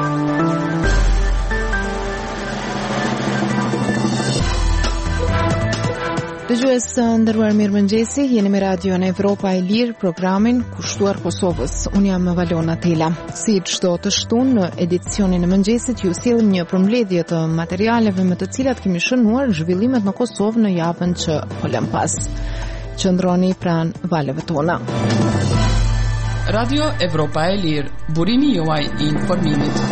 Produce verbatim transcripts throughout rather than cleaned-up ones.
Dëgjues të nderuar, mirëmëngjesi, jeni me Radio në Evropa e Lirë, programin kushtuar Kosovës. Unë jam Valona Tela. Si çdo të shtunë në edicionin e mëngjesit ju sillim një përmbledhje të materialeve me të cilat kemi shënuar zhvillimet në Kosovë në javën që po lëm pas. Qëndroni pranë valeve tona. Radio Evropa e Lirë, burimi juaj i informimit.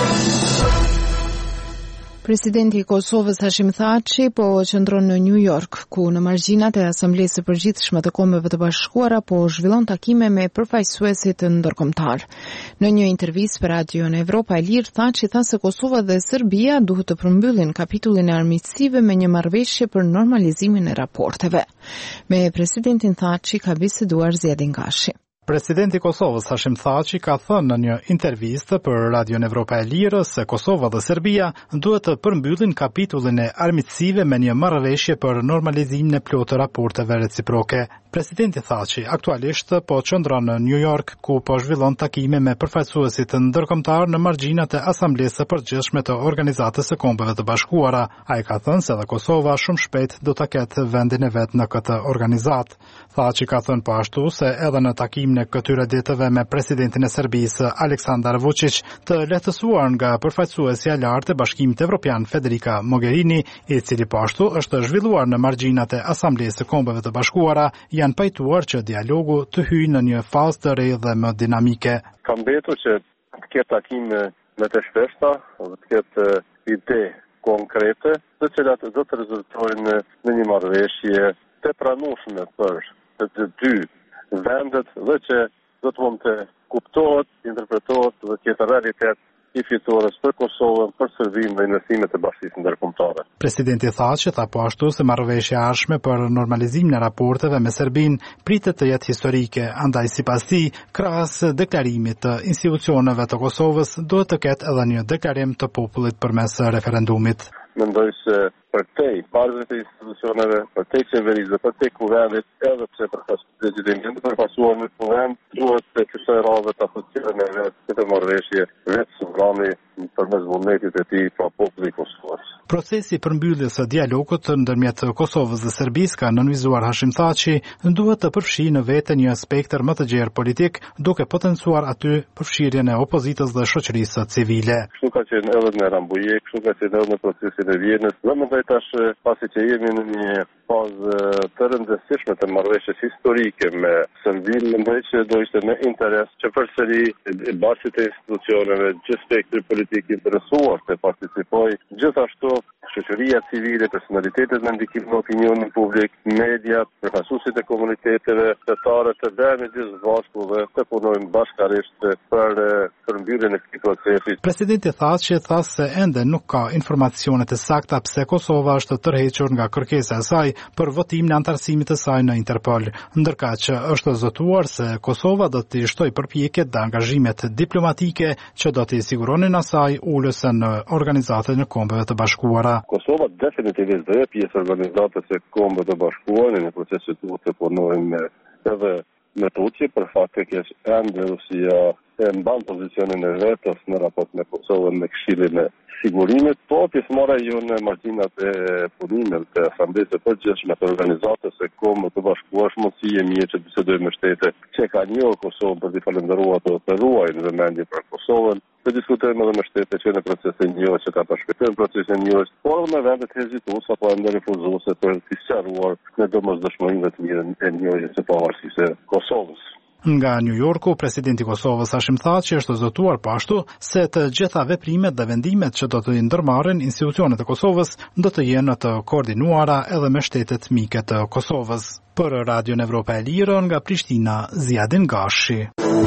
Presidenti i Kosovës Hashim Thaçi po qëndron në New York, ku në margjinat e Asamblesë së Përgjithshme të Kombeve të Bashkuara po zhvillon takime me përfaqësuesit ndërkombëtar. Në një intervistë për Radio në Evropa e Lirë, Thaçi tha se Kosova dhe Serbia duhet të përmbyllin kapitullin e armiqësive me një marrëveshje për normalizimin e raporteve. Me presidentin Thaçi ka biseduar Zjedin Gashi. Presidenti i Kosovës Hashim Thaçi ka thënë në një intervistë për Radio Evropa e Lirë se Kosova dhe Serbia duhet të përmbyllin kapitullin e armiqësive me një marrëveshje për normalizimin e plotë të raporteve reciproke. Presidenti Thaçi aktualisht po qëndron në New York, ku po zhvillon takime me përfaqësuesit ndërkombëtar në margjinat e Asamblesë së Përgjithshme të Organizatës së Kombeve të Bashkuara. Ai ka thënë se dhe Kosova shumë shpejt do ta ketë vendin e vet në këtë organizatë. Thaçi ka thënë po ashtu se edhe në takimin e këtyre ditëve me presidentin e Serbisë Aleksandar Vučić, të lehtësuar nga përfaqësuesja e lartë e Bashkimit Evropian Federica Mogherini, i cili po ashtu është zhvilluar në margjinat e Asamblesë së Kombeve të Bashkuara, janë pajtuar që dialogu të hyjë në një fazë të re dhe më dinamike. Ka mbetur që të ketë takime më të shpeshta, të ketë ide konkrete, të cilat do të rezultojnë në një marrëveshje të pranueshme për të dy vendet dhe që do të mund të kuptohet, interpretohet dhe të jetë realitet i fitores për Kosovën, për Serbinë dhe investimet e bashkisë ndërkombëtare. Presidenti Thaçi tha po ashtu se marrëveshja e ardhshme për normalizimin e raporteve me Serbinë pritet të jetë historike, andaj sipas tij, krahas deklarimit të institucioneve të Kosovës, duhet të ketë edhe një deklarim të popullit përmes referendumit. Mendoj se për te parëve të institucioneve, për te qeverisë, për te kuvendit, edhe pse për presidentin përfaqësuar në kuvend, duhet të kësaj radhe të asocieren e vetë këtë marrëveshje vetë sovrani përmes vullnetit e tij pa populli i Kosovës. Procesi përmbylljes së dialogut ndërmjet Kosovës dhe Serbisë, ka nënvizuar Hashim Thaçi, duhet të përfshijë në vete një spektër më të gjerë politik, duke potencuar aty përfshirjen e opozitës dhe shoqërisë civile. Kështu ka qenë edhe në Rambuje, kështu ka qenë edhe në procesin e Vjenës. Dhe mendoj tash pasi që jemi në një fazë të rëndësishme të marrëveshjes historike me Serbinë, mendoj që do ishte në interes që përsëri basit e institucioneve, gjithë spektri politik interesuar të participojë, gjithashtu shoqëria civile, personalitetet me ndikim në opinionin publik, mediat, përfaqësuesit e komuniteteve, qytetarët të bëhen gjithë bashku dhe të punojnë bashkërisht për përmbylljen e këtij procesi. Presidenti Thaçi tha se ende nuk ka informacione të sakta pse Kosova është tërhequr nga kërkesa e saj për votimin e antarësimit të saj në Interpol, ndërkaq që është zotuar se Kosova do të shtojë përpjekjet dhe angazhimet diplomatike që do t'i siguronin asaj ulëse në Organizatën e Kombeve të Bashkuara. Kosova definitivisht dhe pjesë Organizatës së Kombeve të Bashkuara në procesin e të punojnë edhe me Turqi, për fakt që ende Rusia e mban pozicionin e vetës në raport me Kosovën në Këshillin e Sigurimit, po pjesëmarrja jonë në margjinat e punimit të Asamblesë së Përgjithshme të Organizatës së Kombeve të Bashkuara është mundësi e mirë që të bisedojmë me shtete që kanë njohur Kosovën për të falendëruar ato të ruajnë vëmendje për Kosovën, të diskutojmë edhe me shtete që në procesin njohës që ka përshpejtuar procesin njohës, por me vendet hezituese apo ende refuzuese për të sqaruar në domosdoshmërinë të mirë e njohjes së pavarësisë së Kosovës. Nga New Yorku, presidenti i Kosovës Hashim Thaçi është zotuar po ashtu se të gjitha veprimet dhe vendimet që do të ndërmarrin institucionet e Kosovës do të jenë të koordinuara edhe me shtetet mike të Kosovës. Për Radio Evropa e Lirë, nga Prishtina, Zjedin Gashi.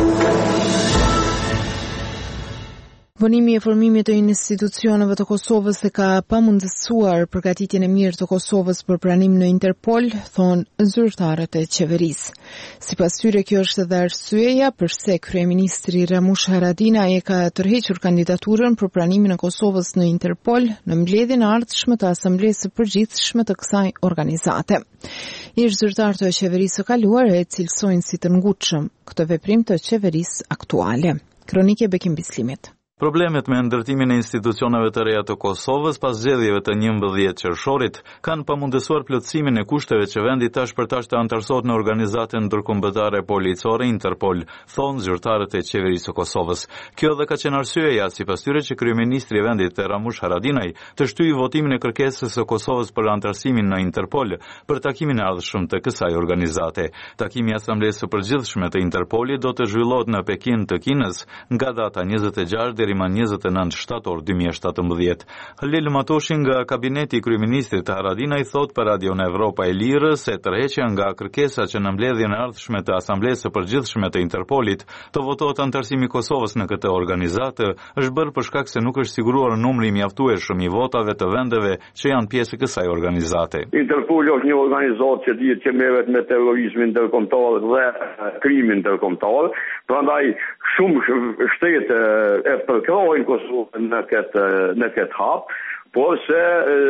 Vonimi i formimit të institucioneve të Kosovës e ka pamundësuar përgatitjen e mirë të Kosovës për pranim në Interpol, thonë zyrtarët e qeverisë. Sipas tyre, kjo është edhe arsyeja pse kryeministri Ramush Haradinaj e ka tërhequr kandidaturën për pranimin e Kosovës në Interpol në mbledhjen e ardhshme të Asamblesë së Përgjithshme të kësaj organizate. Ish zyrtarët e qeverisë së kaluar e cilësojnë si të ngutshëm këtë veprim të qeverisë aktuale. Kronike Bekim Bislimit. Problemet me ndërtimin e institucioneve të reja të Kosovës pas zgjedhjeve të njëmbëdhjetë qershorit kanë pamundësuar plotësimin e kushteve që vendi tash për tash të antarësohet në organizatën ndërkombëtare policore Interpol, thonë zyrtarët e qeverisë së Kosovës. Kjo dhe ka qenë arsyeja sipas tyre që kryeministri i vendit Ramush Haradinaj të shtyjë votimin e kërkesës së Kosovës për antarësimin në Interpol për takimin e ardhshëm të kësaj organizate. Takimi i Asamblesë së Përgjithshme të Interpolit do të zhvillohet në Pekin të Kinës nga data njëzet e gjashtë deri më njëzet e nëntë shtator dy mijë e shtatëmbëdhjetë. Halil Matoshi nga kabineti i kryeministrit të Haradinaj thot për Radion Evropa e Lirë se tërheqja nga kërkesa që në mbledhjen e ardhshme të Asamblesë së Përgjithshme të Interpolit të votohet antarësimi i Kosovës në këtë organizatë është bërë për shkak se nuk është siguruar numri i mjaftueshëm i votave të vendeve që janë pjesë e kësaj organizate. Interpoli është një organizatë që dihet që merret me terrorizmin ndërkombëtar dhe krimin ndërkombëtar, prandaj shumë shtete e përkrojnë Kosovën në këtë në këtë hap, por se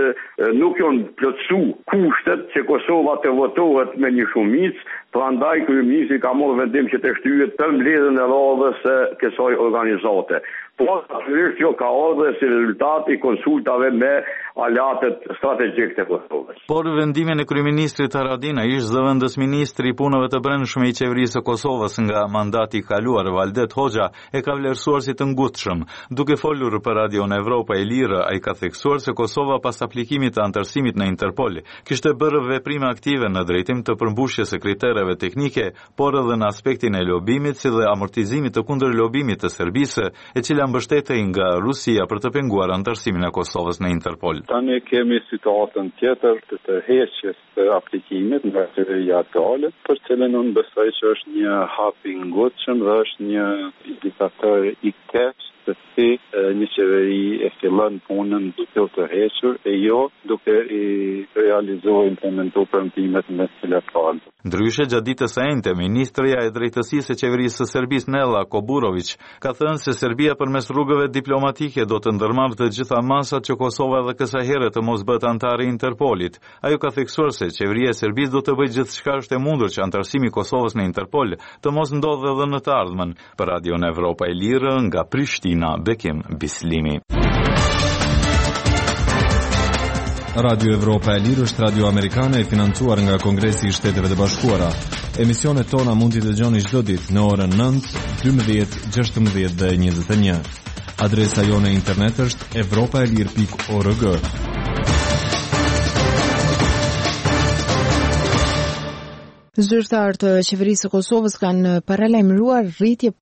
e, nuk janë plotësu kushtet që Kosova të votohet me një shumicë, prandaj kryeministri ka marrë vendim që të shtyhet për mbledhjen e radhës së kësaj organizate. Por natyrisht kjo ka ardhur si rezultat i konsultave me aleatët strategjik të Kosovës. Por vendimin e kryeministrit Haradinaj ish zëvendës ministri i punëve të brendshme i qeverisë së Kosovës nga mandati i kaluar Valdet Hoxha e ka vlerësuar si të ngutshëm. Duke folur për Radion Evropa e Lirë, ai ka theksuar se Kosova pas aplikimit të antarësimit në Interpol kishte bërë veprime aktive në drejtim të përmbushjes së kritereve teknike, por edhe në aspektin e lobimit si dhe amortizimit të kundër lobimit të Serbisë, e cila mbështetej nga Rusia për të penguar antarësimin e Kosovës në Interpol. Tani kemi situatën tjetër të tërheqjes së aplikimit nga qeveria aktuale, për cilën unë besoj që është një hap i ngutshëm dhe është një indikator i keq se si një qeveri e fillon punën duke u tërhequr e jo duke i realizuar implementuar premtimet me të cilat ka. Ndryshe, gjatë ditës së enjte, ministrja e drejtësisë e qeverisë së Serbisë Nela Koburović ka thënë se Serbia përmes rrugëve diplomatike do të ndërmarrë të gjitha masat që Kosova edhe kësaj here të mos bëhet antare i Interpolit. Ajo ka theksuar se qeveria e Serbisë do të bëjë gjithçka është e mundur që antarësimi i Kosovës në Interpol të mos ndodhë edhe në të ardhmen. Për Radion Evropa e Lirë nga Prishtina, Bekim Bislimi. Radio Evropa e Lirë është radio amerikane e financuar nga Kongresi i Shteteve të Bashkuara. Emisionet tona mund t'i dëgjoni çdo ditë në orën nëntë, dymbëdhjetë, gjashtëmbëdhjetë dhe njëzet e një. Adresa jone internet është evropaelir pikë org. Zyrtarët të qeverisë së Kosovës kanë paralajmëruar rritje